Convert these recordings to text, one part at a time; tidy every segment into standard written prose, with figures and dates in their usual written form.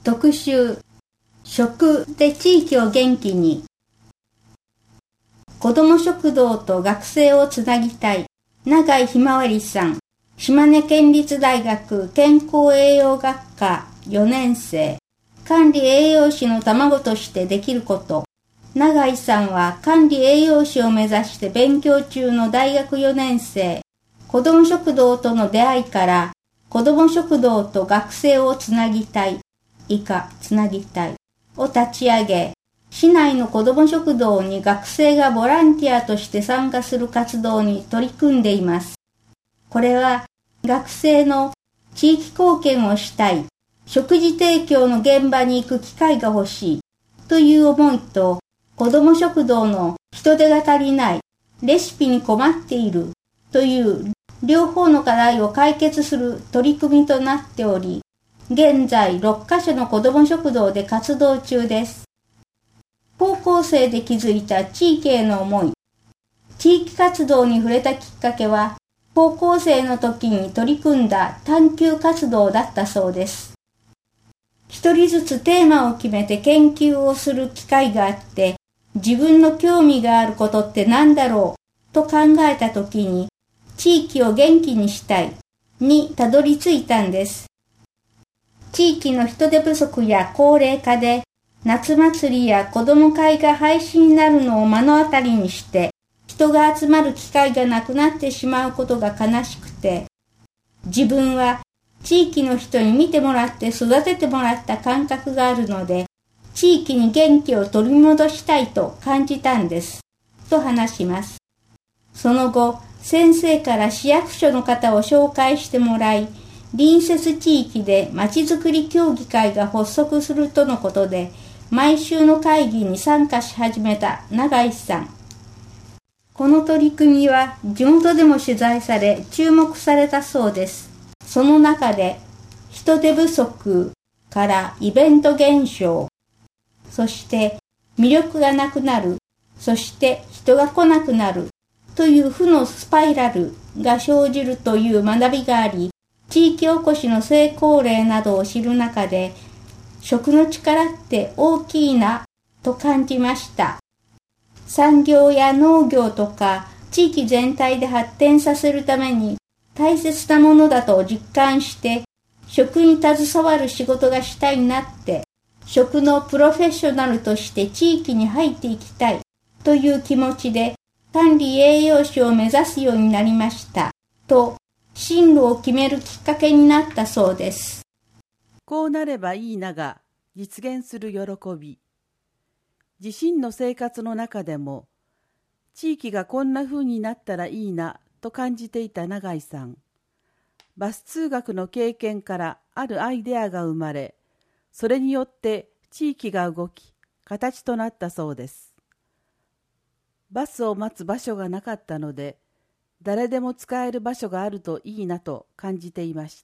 特集、食で地域を元気に。子ども食堂と学生をつなぎたい。永井ひまわりさん。島根県立大学健康栄養学科4年生。管理栄養士の卵としてできること。永井さんは管理栄養士を目指して勉強中の大学4年生。子ども食堂との出会いから、子ども食堂と学生をつなぎたい。以下、つなぎたい。を立ち上げ、市内の子ども食堂に学生がボランティアとして参加する活動に取り組んでいます。これは学生の地域貢献をしたい、食事提供の現場に行く機会が欲しいという思いと、子ども食堂の人手が足りない、レシピに困っているという両方の課題を解決する取り組みとなっており、現在6カ所の子ども食堂で活動中です。高校生で築いた地域への思い。地域活動に触れたきっかけは、高校生の時に取り組んだ探究活動だったそうです。一人ずつテーマを決めて研究をする機会があって、自分の興味があることって何だろうと考えた時に、地域を元気にしたいにたどり着いたんです。地域の人手不足や高齢化で、夏祭りや子ども会が廃止になるのを目の当たりにして、人が集まる機会がなくなってしまうことが悲しくて、自分は地域の人に見てもらって育ててもらった感覚があるので、地域に元気を取り戻したいと感じたんです、と話します。その後、先生から市役所の方を紹介してもらい、隣接地域でまちづくり協議会が発足するとのことで、毎週の会議に参加し始めた永井さん。この取り組みは地元でも取材され注目されたそうです。その中で人手不足からイベント減少、そして魅力がなくなる、そして人が来なくなるという負のスパイラルが生じるという学びがあり、地域おこしの成功例などを知る中で、食の力って大きいなと感じました。産業や農業とか地域全体で発展させるために大切なものだと実感して、食に携わる仕事がしたいなって、食のプロフェッショナルとして地域に入っていきたいという気持ちで管理栄養士を目指すようになりましたと、進路を決めるきっかけになったそうです。 こうなればいいなが実現する喜び。自身の生活の中でも、地域がこんな風になったらいいなと感じていた永井さん。バス通学の経験からあるアイデアが生まれ、それによって地域が動き、形となったそうです。バスを待つ場所がなかったので、誰でも使える場所があるといいなと感じていました。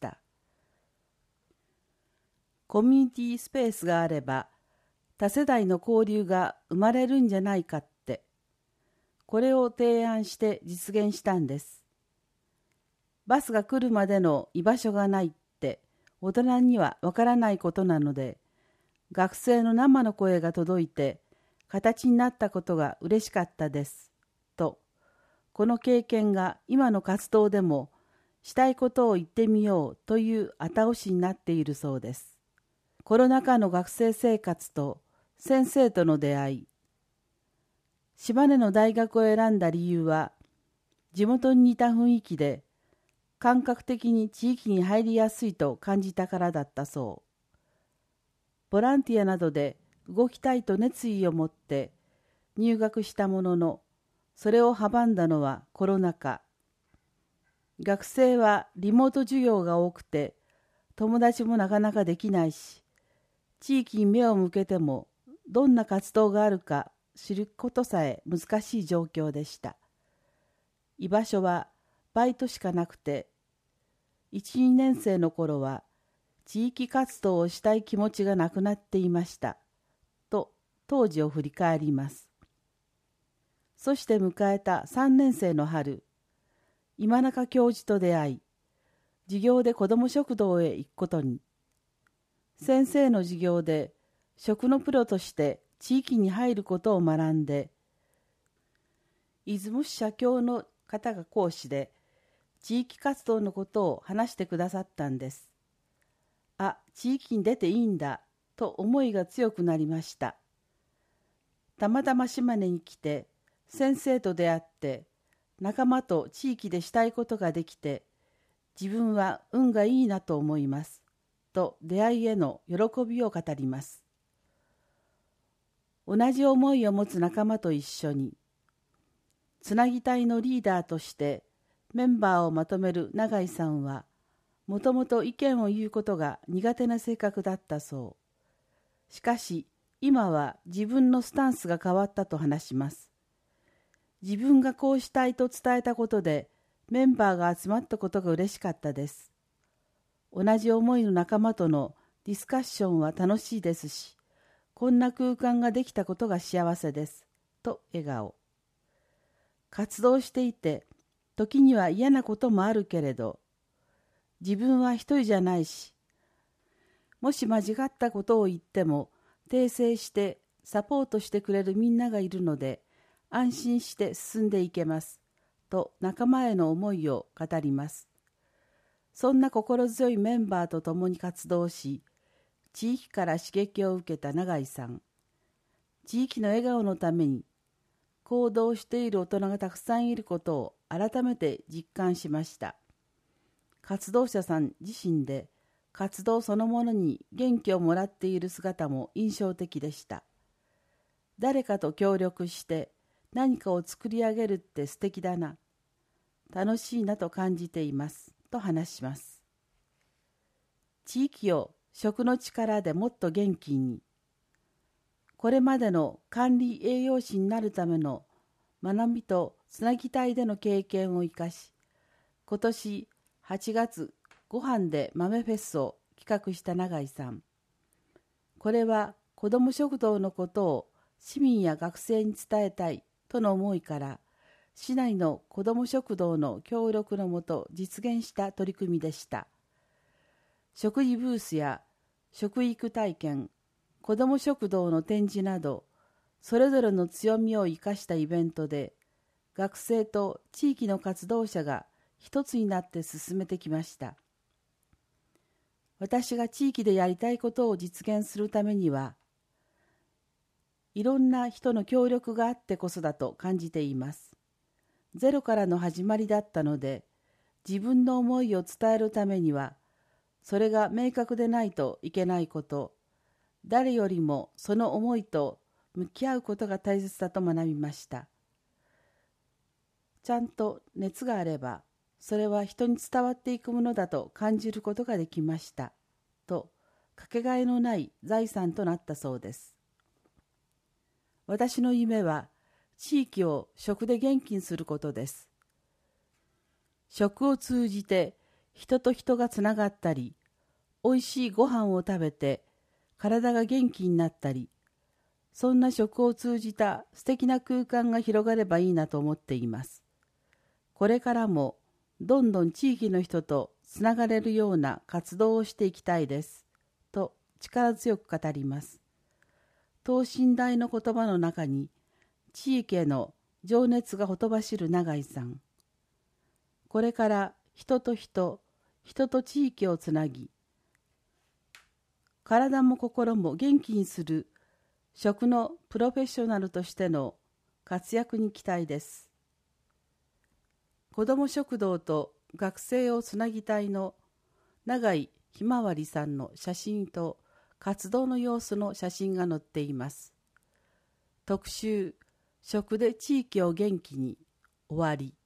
コミュニティスペースがあれば、多世代の交流が生まれるんじゃないかって、これを提案して実現したんです。バスが来るまでの居場所がないって大人にはわからないことなので、学生の生の声が届いて形になったことが嬉しかったですと、この経験が今の活動でもしたいことを言ってみようという後押しになっているそうです。コロナ禍の学生生活と先生との出会い。島根の大学を選んだ理由は、地元に似た雰囲気で感覚的に地域に入りやすいと感じたからだったそう。ボランティアなどで動きたいと熱意を持って入学したものの、それを阻んだのはコロナ禍。学生はリモート授業が多くて、友達もなかなかできないし、地域に目を向けてもどんな活動があるか知ることさえ難しい状況でした。居場所はバイトしかなくて、1、2年生の頃は地域活動をしたい気持ちがなくなっていました。と当時を振り返ります。そして迎えた3年生の春、今中教授と出会い、授業で子ども食堂へ行くことに。 先生の授業で食のプロとして地域に入ることを学んで、出雲市社協の方が講師で地域活動のことを話してくださったんです。地域に出ていいんだと思いが強くなりました。たまたま島根に来て先生と出会って仲間と地域でしたいことができて、自分は運がいいなと思いますと出会いへの喜びを語ります。同じ思いを持つ仲間と一緒につなぎ隊のリーダーとしてメンバーをまとめる永井さんは、もともと意見を言うことが苦手な性格だったそう。しかし今は自分のスタンスが変わったと話します。自分がこうしたいと伝えたことでメンバーが集まったことが嬉しかったです。同じ思いの仲間とのディスカッションは楽しいですし、こんな空間ができたことが幸せです。と笑顔。活動していて、時には嫌なこともあるけれど、自分は一人じゃないし、もし間違ったことを言っても訂正してサポートしてくれるみんながいるので安心して進んでいけますと仲間への思いを語ります。そんな心強いメンバーと共に活動し、地域から刺激を受けた永井さん。地域の笑顔のために行動している大人がたくさんいることを改めて実感しました。活動者さん自身で活動そのものに元気をもらっている姿も印象的でした。誰かと協力して何かを作り上げるって素敵だな。楽しいなと感じていますと話します。地域を食の力でもっと元気に。これまでの管理栄養士になるための学びとつなぎ隊での経験を生かし、今年8月ご飯で豆フェスを企画した永井さん。これは子ども食堂のことを市民や学生に伝えたいとの思いから、市内の子ども食堂の協力のもと実現した取り組みでした。食事ブースや食育体験、子ども食堂の展示など、それぞれの強みを生かしたイベントで、学生と地域の活動者が一つになって進めてきました。私が地域でやりたいことを実現するためには、いろんな人の協力があってこそだと感じています。ゼロからの始まりだったので、自分の思いを伝えるためには、それが明確でないといけないこと、誰よりもその思いと向き合うことが大切だと学びました。ちゃんと熱があれば、それは人に伝わっていくものだと感じることができました。と、かけがえのない財産となったそうです。私の夢は、地域を食で元気にすることです。食を通じて人と人がつながったり、おいしいご飯を食べて体が元気になったり、そんな食を通じた素敵な空間が広がればいいなと思っています。これからもどんどん地域の人とつながれるような活動をしていきたいです。と力強く語ります。等身大の言葉の中に地域への情熱がほとばしる永井さん。これから人と人、人と地域をつなぎ、体も心も元気にする食のプロフェッショナルとしての活躍に期待です。子ども食堂と学生をつなぎ隊の永井ひまわりさんの写真と活動の様子の写真が載っています。特集、食で地域を元気に、終わり。